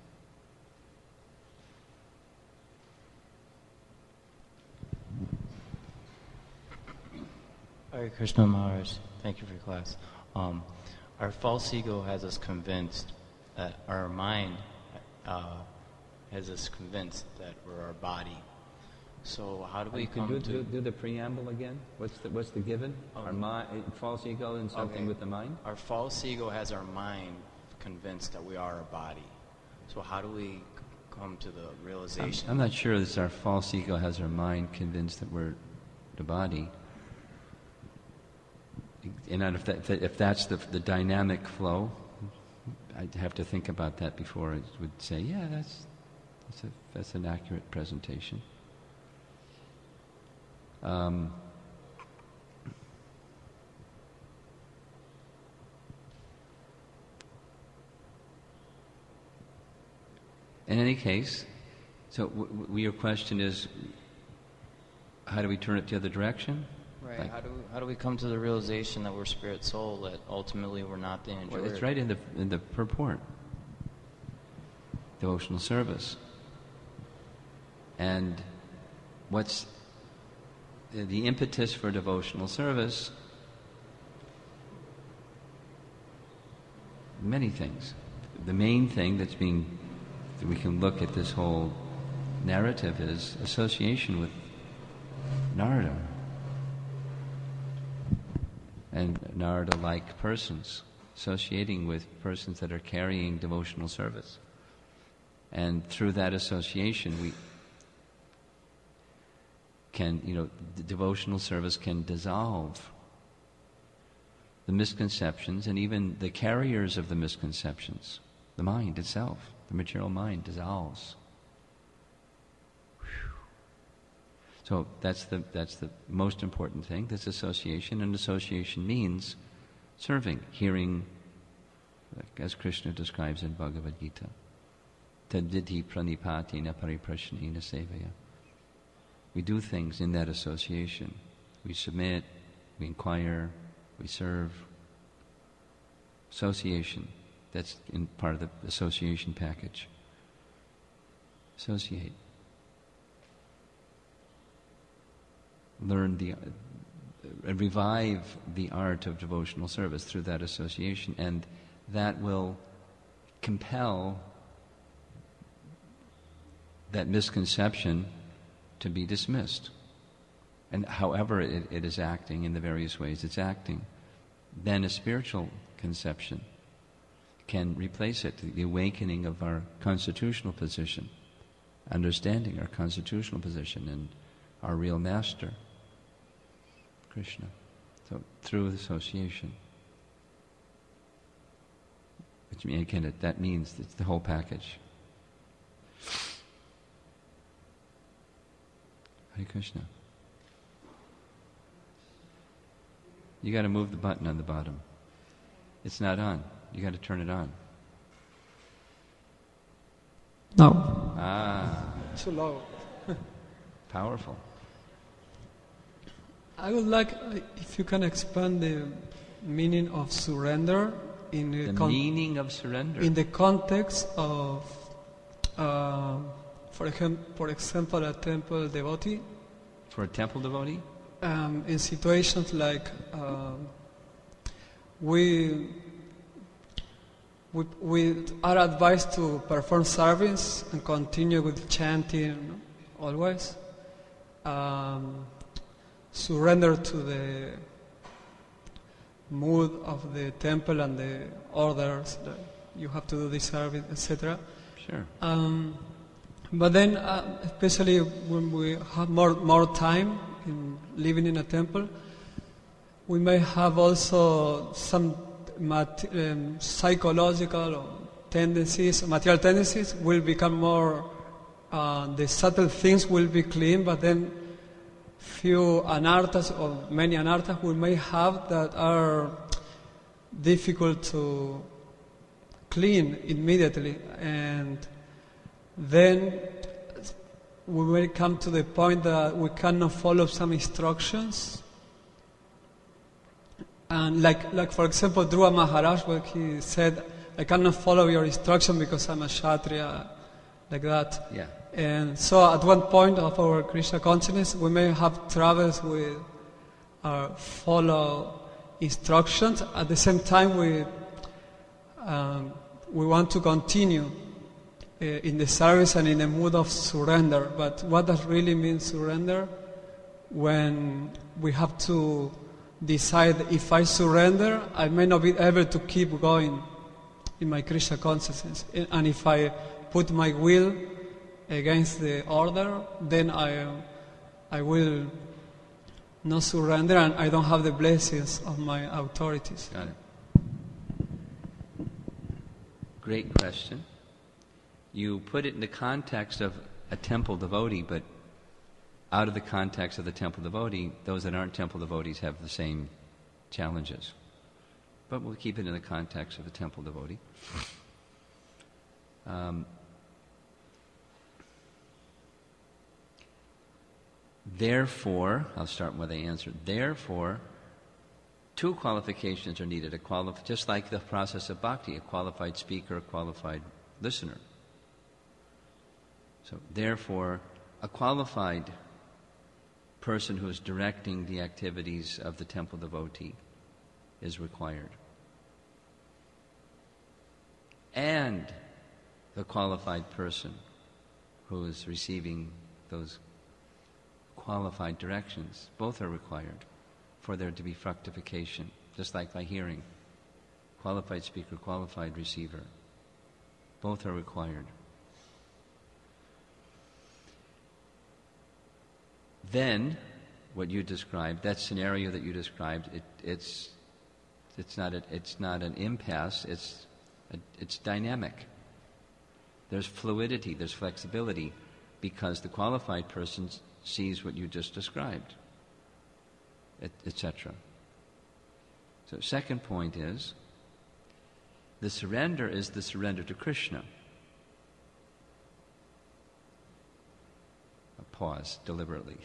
Hare Krishna Maharaj, thank you for your class. Um, our false ego has us convinced that our mind uh, has us convinced that we're our body. So how do we come do, to do, do the preamble again? What's the what's the given? Um, our mind, false ego, and something okay. with the mind. Our false ego has our mind convinced that we are a body. So how do we c- come to the realization? I'm, I'm not sure that our false ego has our mind convinced that we're the body. And if, that, if that's the, the dynamic flow, I'd have to think about that before I would say, yeah, that's that's, a, that's an accurate presentation. Um, in any case, so w- w- your question is, how do we turn it the other direction? Right. Like- how do we, how do we come to the realization that we're spirit soul, that ultimately we're not the enjoyer? Well, it's right in the in the purport. Devotional service. And what's the, the impetus for devotional service? Many things. The main thing that's being, that we can look at this whole narrative is association with Narada. And Narada-like persons, associating with persons that are carrying devotional service. And through that association, we can, you know, the devotional service can dissolve the misconceptions and even the carriers of the misconceptions. The mind itself, the material mind, dissolves. Whew. So that's the that's the most important thing. This association, and association means serving, hearing, like as Krishna describes in Bhagavad Gita. Tadvidhi pranipatina pariprashnena sevaya. We do things in that association. We submit, we inquire, we serve. Association, that's in part of the association package. Associate. Learn the, uh, revive the art of devotional service through that association, and that will compel that misconception to be dismissed. And however it, it is acting, in the various ways it's acting, then a spiritual conception can replace it, the awakening of our constitutional position, understanding our constitutional position and our real master, Krishna. So through association. Which, again, it, that means it's the whole package. Hare Krishna. You got to move the button on the bottom. It's not on. You got to turn it on. No. Ah, Too low. powerful. I would like uh, if you can expand the meaning of surrender in the, The con- meaning of surrender. in the context of, uh, for, exam- for example, a temple devotee. For a temple devotee? Um, in situations like um, we, we we are advised to perform service and continue with chanting always, um, surrender to the mood of the temple and the orders that you have to do this service, et cetera. Sure. Um, but then, uh, especially when we have more more time in living in a temple, we may have also some mat- um, psychological tendencies, material tendencies will become more, uh, the subtle things will be clean, but then few anarthas or many anarthas we may have that are difficult to clean immediately, and then we will come to the point that we cannot follow some instructions. And like, like for example, Dhruva Maharaj, where he said, I cannot follow your instruction because I'm a Kshatriya, like that. Yeah. And so at one point of our Krishna consciousness, we may have troubles with our follow instructions. At the same time, we, um, we want to continue in the service and in a mood of surrender. But what does really mean surrender? When we have to decide, if I surrender, I may not be able to keep going in my Krishna consciousness. And if I put my will against the order, then I, I will not surrender, and I don't have the blessings of my authorities. Got it. Great question. You put it in the context of a temple devotee, but out of the context of the temple devotee, those that aren't temple devotees have the same challenges. But we'll keep it in the context of a temple devotee. Um, Therefore, I'll start with the answer. Therefore, two qualifications are needed. A quali- just like the process of bhakti, a qualified speaker, a qualified listener. So, therefore, a qualified person who is directing the activities of the temple devotee is required. And the qualified person who is receiving those qualified directions, both are required for there to be fructification, just like by hearing. Qualified speaker, qualified receiver. Both are required. Then, what you described, that scenario that you described, it, it's it's not a, it's not an impasse. It's a, it's dynamic. There's fluidity. There's flexibility, because the qualified person sees what you just described, et cetera. So, second point is the surrender is the surrender to Krishna. A pause deliberately.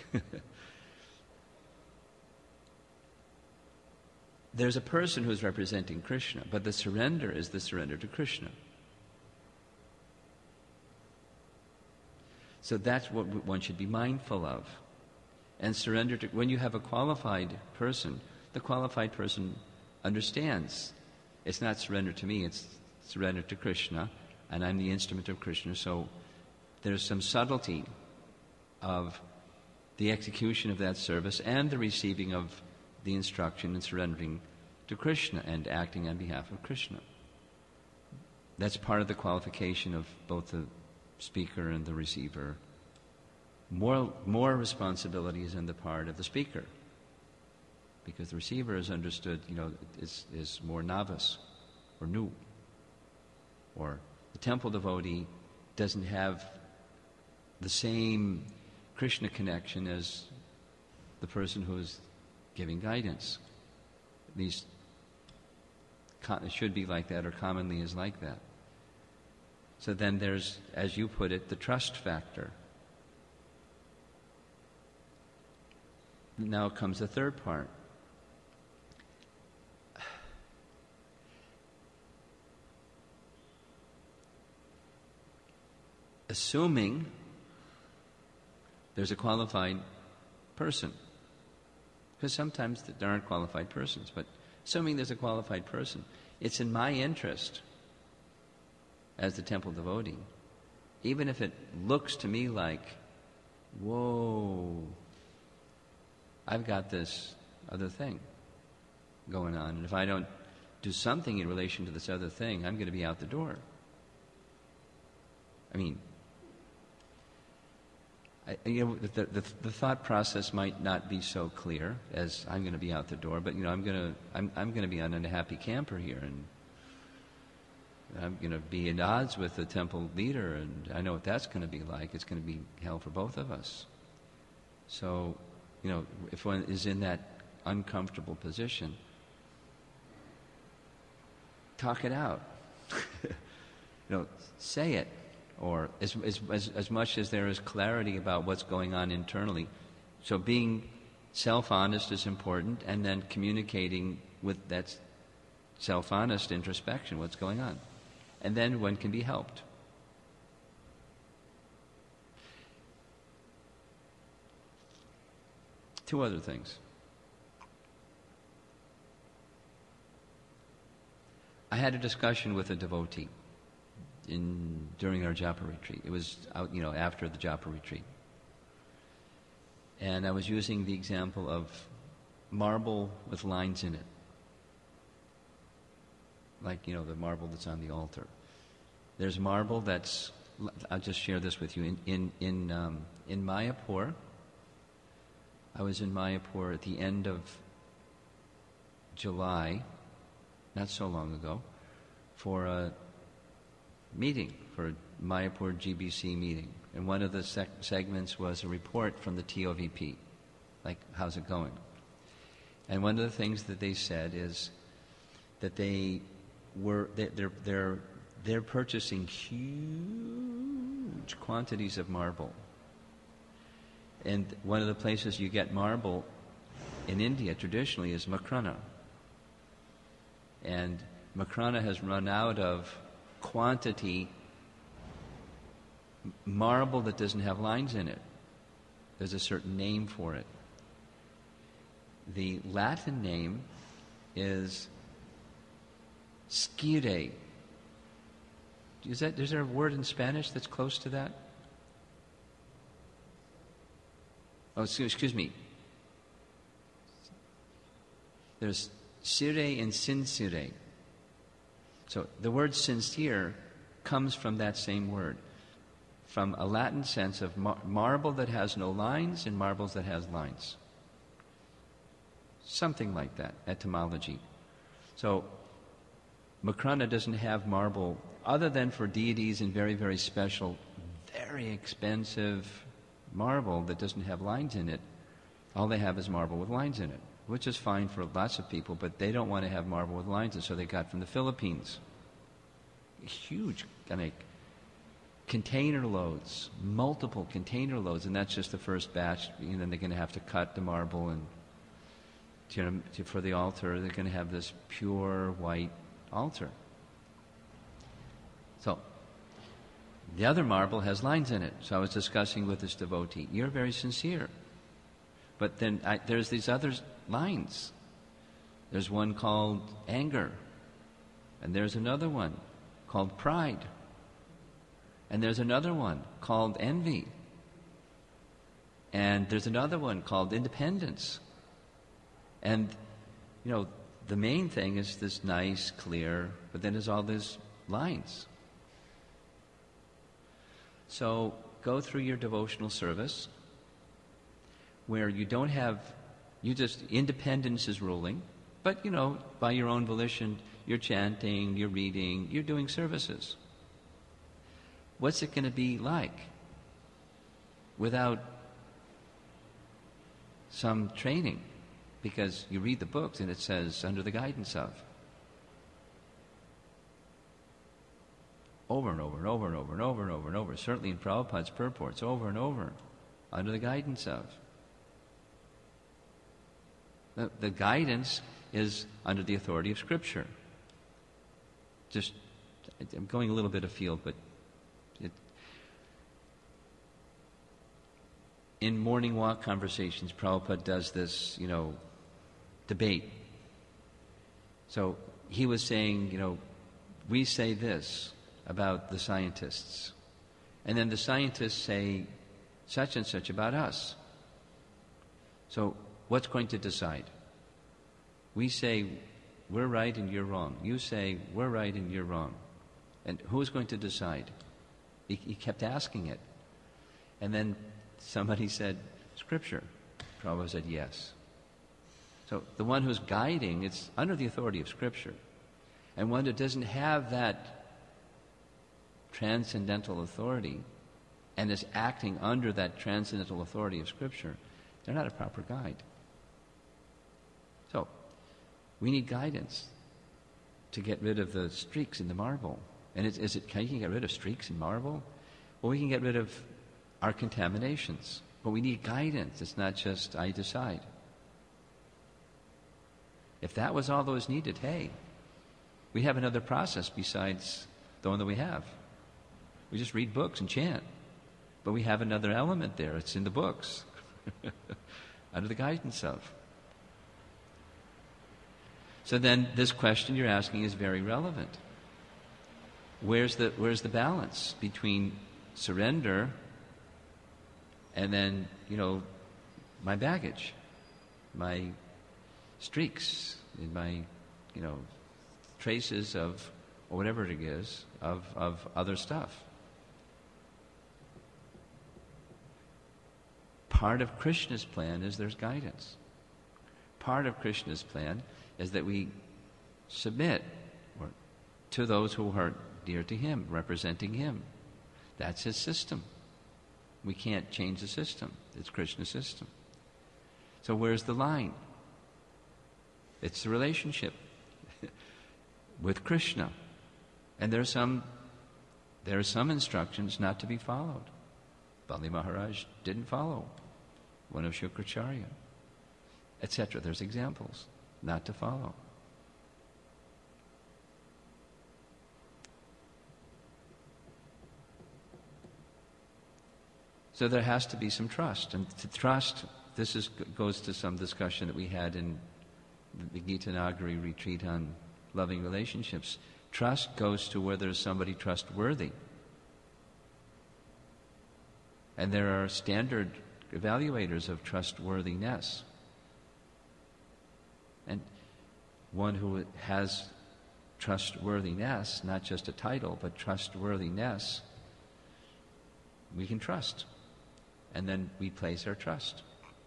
There's a person who's representing Krishna, but the surrender is the surrender to Krishna. So that's what one should be mindful of. And surrender to, when you have a qualified person, the qualified person understands. It's not surrender to me, it's surrender to Krishna, and I'm the instrument of Krishna. So there's some subtlety of the execution of that service and the receiving of the instruction and surrendering to Krishna and acting on behalf of Krishna. That's part of the qualification of both the speaker and the receiver. More, more responsibility is on the part of the speaker, because the receiver is understood, you know, is, is more novice or new. Or the temple devotee doesn't have the same Krishna connection as the person who is giving guidance. At least it should be like that, or commonly is like that. So then there's, as you put it, the trust factor. Now comes the third part. Assuming there's a qualified person, because sometimes there aren't qualified persons, but assuming there's a qualified person, it's in my interest as the temple devotee, even if it looks to me like, whoa, I've got this other thing going on, and if I don't do something in relation to this other thing, I'm going to be out the door. I mean, I, you know, the, the, the thought process might not be so clear as I'm going to be out the door, but you know, I'm going to I'm I'm going to be an unhappy camper here, and I'm going to be at odds with the temple leader, and I know what that's going to be like. It's going to be hell for both of us. So, you know, if one is in that uncomfortable position, talk it out. You know, say it. Or as, as, as, as much as there is clarity about what's going on internally. So being self-honest is important, and then communicating with that self-honest introspection, what's going on. And then one can be helped. Two other things. I had a discussion with a devotee in during our japa retreat. It was out, you know, after the japa retreat. And I was using the example of marble with lines in it. Like, you know, the marble that's on the altar. There's marble that's, I'll just share this with you. In in in, um, in Mayapur, I was in Mayapur at the end of July, not so long ago, for a meeting, for a Mayapur G B C meeting. And one of the sec- segments was a report from the T O V P, like, how's it going? And one of the things that they said is that they were, they, they're, they're, they're purchasing huge quantities of marble. And one of the places you get marble in India traditionally is Makrana. And Makrana has run out of quantity marble that doesn't have lines in it. There's a certain name for it. The Latin name is scire. Is that, is there a word in Spanish that's close to that? Oh, excuse me. There's sire and sincere. So the word sincere comes from that same word, from a Latin sense of mar- marble that has no lines and marbles that has lines. Something like that, etymology. So Makrana doesn't have marble other than for deities and very, very special, very expensive marble that doesn't have lines in it. All they have is marble with lines in it, which is fine for lots of people, but they don't want to have marble with lines in it, so they got from the Philippines. Huge, kind of container loads, multiple container loads, and that's just the first batch. And then they're going to have to cut the marble, and you know, to, for the altar, they're going to have this pure white altar. So, the other marble has lines in it. So I was discussing with this devotee, you're very sincere. But then I, there's these other lines. There's one called anger. And there's another one called pride. And there's another one called envy. And there's another one called independence. And, you know, the main thing is this nice, clear, but then there's all these lines. So go through your devotional service where you don't have, you just, independence is ruling, but, you know, by your own volition, you're chanting, you're reading, you're doing services. What's it going to be like without some training? Because you read the books and it says, under the guidance of. Over and over and over and over and over and over and over. Certainly in Prabhupada's purports, over and over. Under the guidance of. The, the guidance is under the authority of Scripture. Just, I'm going a little bit afield, but it, in morning walk conversations, Prabhupada does this, you know, debate. So he was saying, you know, we say this about the scientists, and then the scientists say such and such about us. So what's going to decide? We say we're right and you're wrong. You say we're right and you're wrong. And who's going to decide? He, he kept asking it. And then somebody said, Scripture. Prabhupada said, yes. So the one who's guiding, it's under the authority of Scripture. And one who doesn't have that transcendental authority and is acting under that transcendental authority of Scripture, they're not a proper guide. So, we need guidance to get rid of the streaks in the marble. And it's, is it, can you get rid of streaks in marble? Well, we can get rid of our contaminations. But we need guidance. It's not just, I decide. If that was all that was needed, hey, we have another process besides the one that we have. We just read books and chant. But we have another element there. It's in the books. Under the guidance of. So then this question you're asking is very relevant. Where's the, where's the balance between surrender and then, you know, my baggage, my streaks, my, you know, traces of, or whatever it is, of, of other stuff. Part of Krishna's plan is there's guidance. Part of Krishna's plan is that we submit to those who are dear to him, representing him. That's his system. We can't change the system. It's Krishna's system. So where's the line? It's the relationship with Krishna. And there are some there are some instructions not to be followed. Bali Maharaj didn't follow one of Shukracharya, et cetera. There's examples not to follow. So there has to be some trust. And to trust, this is, goes to some discussion that we had in the Gita Nagari retreat on loving relationships. Trust goes to whether there's somebody trustworthy. And there are standard evaluators of trustworthiness. And one who has trustworthiness, not just a title, but trustworthiness, we can trust. And then we place our trust.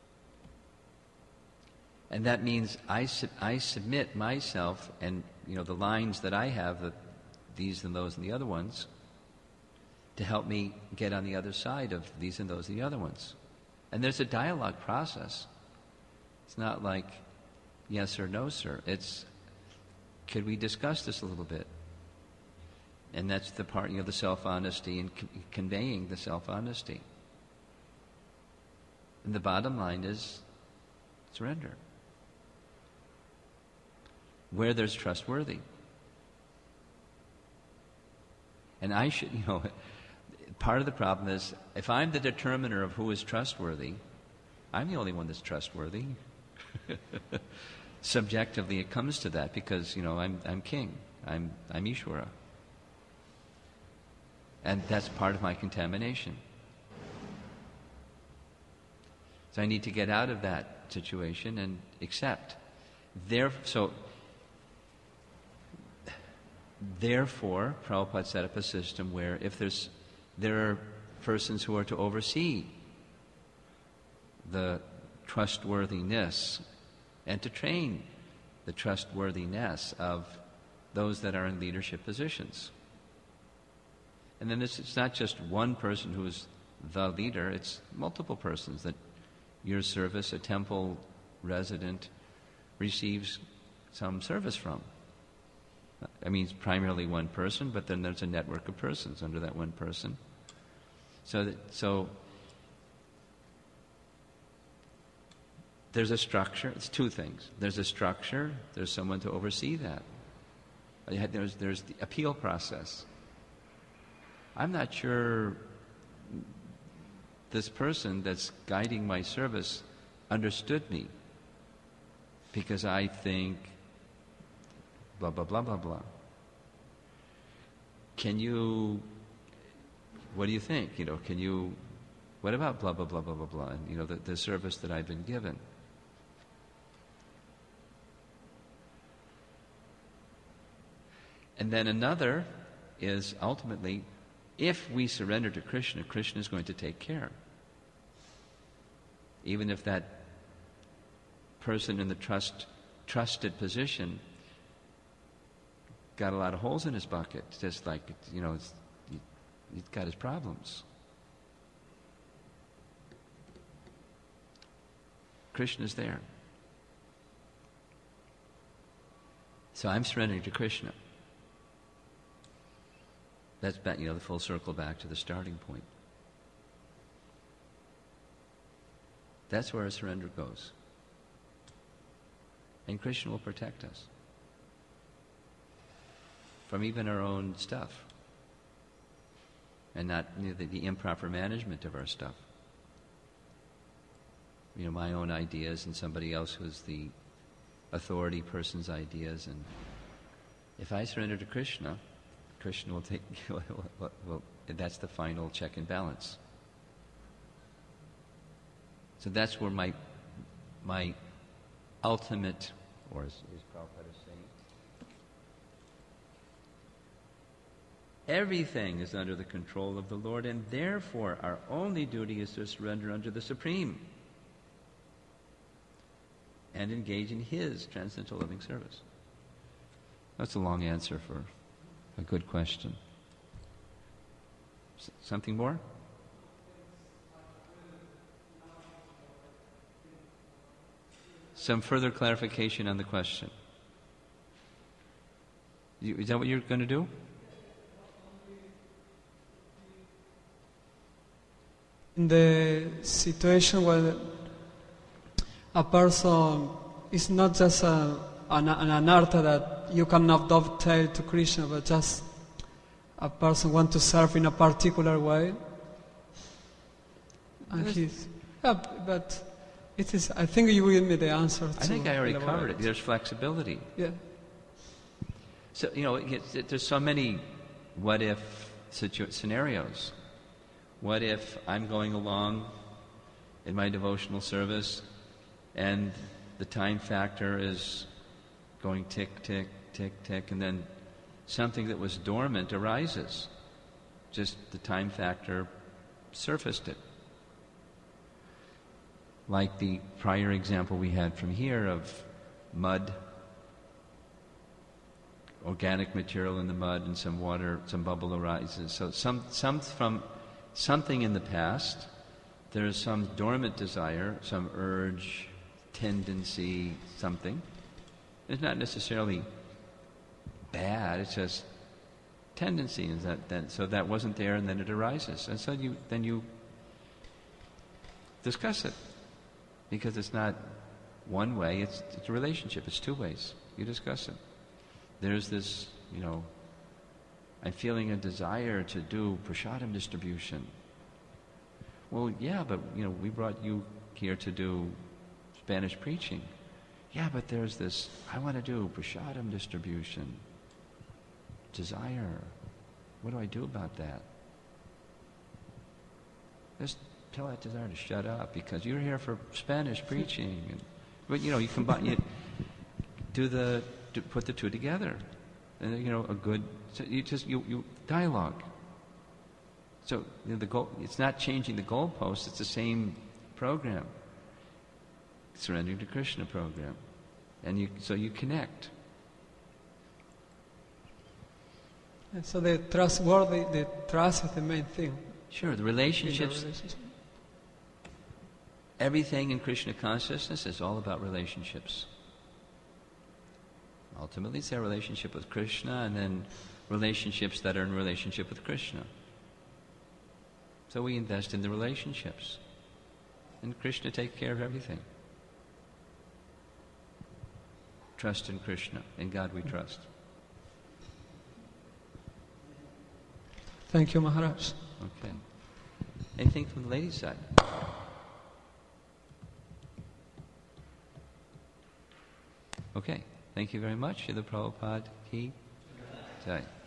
And that means I, su- I submit myself and, you know, the lines that I have, the, these and those and the other ones, to help me get on the other side of these and those and the other ones. And there's a dialogue process. It's not like yes or no, sir. It's, could we discuss this a little bit? And that's the part, you know, the self-honesty and con- conveying the self-honesty. And the bottom line is surrender. Where there's trustworthy. And I should, you know, part of the problem is if I'm the determiner of who is trustworthy, I'm the only one that's trustworthy. Subjectively, it comes to that because, you know, I'm I'm king. I'm I'm Ishvara. And that's part of my contamination. So I need to get out of that situation and accept. There, so, therefore, Prabhupada set up a system where if there's, there are persons who are to oversee the trustworthiness and to train the trustworthiness of those that are in leadership positions. And then it's, it's not just one person who is the leader, it's multiple persons that your service, a temple resident, receives some service from. I mean, it's primarily one person, but then there's a network of persons under that one person. So, that, so there's a structure. It's two things. There's a structure. There's someone to oversee that. There's, there's the appeal process. I'm not sure this person that's guiding my service understood me because I think blah, blah, blah, blah, blah. Can you, what do you think? You know, can you, what about blah, blah, blah, blah, blah, blah, and, you know, the, the service that I've been given? And then another is ultimately, if we surrender to Krishna, Krishna is going to take care. Even if that person in the trust, trusted position got a lot of holes in his bucket, just like, you know, it's, he, he's got his problems. Krishna's there. So I'm surrendering to Krishna. That's back, you know, the full circle back to the starting point. That's where our surrender goes. And Krishna will protect us from even our own stuff and not, you know, the, the improper management of our stuff. You know, my own ideas and somebody else who's the authority person's ideas. And if I surrender to Krishna, Krishna will take, well, well, that's the final check and balance. So that's where my my ultimate, or as, as Prabhupada is saying, everything is under the control of the Lord, and therefore our only duty is to surrender unto the Supreme and engage in His transcendental living service. That's a long answer for a good question. S- something more? Some further clarification on the question. You, is that what you're going to do? In the situation where a person is not just a, an, an anartha that you cannot dovetail to Krishna, but just a person want to serve in a particular way. And he's, yeah, but it is, I think you give me the answer. I think I already elaborate. covered it. There's flexibility. Yeah. So, you know, it, it, there's so many what if situ- scenarios. What if I'm going along in my devotional service and the time factor is going tick, tick, tick, tick, and then something that was dormant arises. Just the time factor surfaced it. Like the prior example we had from here of mud, organic material in the mud, and some water, some bubble arises. So some, some from something in the past, there's some dormant desire, some urge, tendency, something. It's not necessarily bad, it's just tendency. Is that, that so that wasn't there, and then it arises. And so you then you discuss it. Because it's not one way, it's, it's a relationship, it's two ways. You discuss it. There's this, you know, I'm feeling a desire to do prasadam distribution. Well, yeah, but, you know, we brought you here to do Spanish preaching. Yeah, but there's this, I want to do prasadam distribution. Desire. What do I do about that? Just tell that desire to shut up, because you're here for Spanish preaching. And, but, you know, you combine, you do the, do, put the two together. And, you know, a good, so you just, you, you dialogue. So, you know, the goal, it's not changing the goalposts, it's the same program. Surrendering to Krishna program. And you, so you connect. And so the trustworthy, the trust is the main thing. Sure, the in the relationships, relationship. everything in Krishna consciousness is all about relationships. Ultimately, it's their relationship with Krishna, and then relationships that are in relationship with Krishna. So we invest in the relationships. And Krishna takes care of everything. Trust in Krishna. In God we trust. Thank you, Maharaj. Okay. Anything from the ladies' side? Okay. Thank you very much. Srila Prabhupada Ki Jai.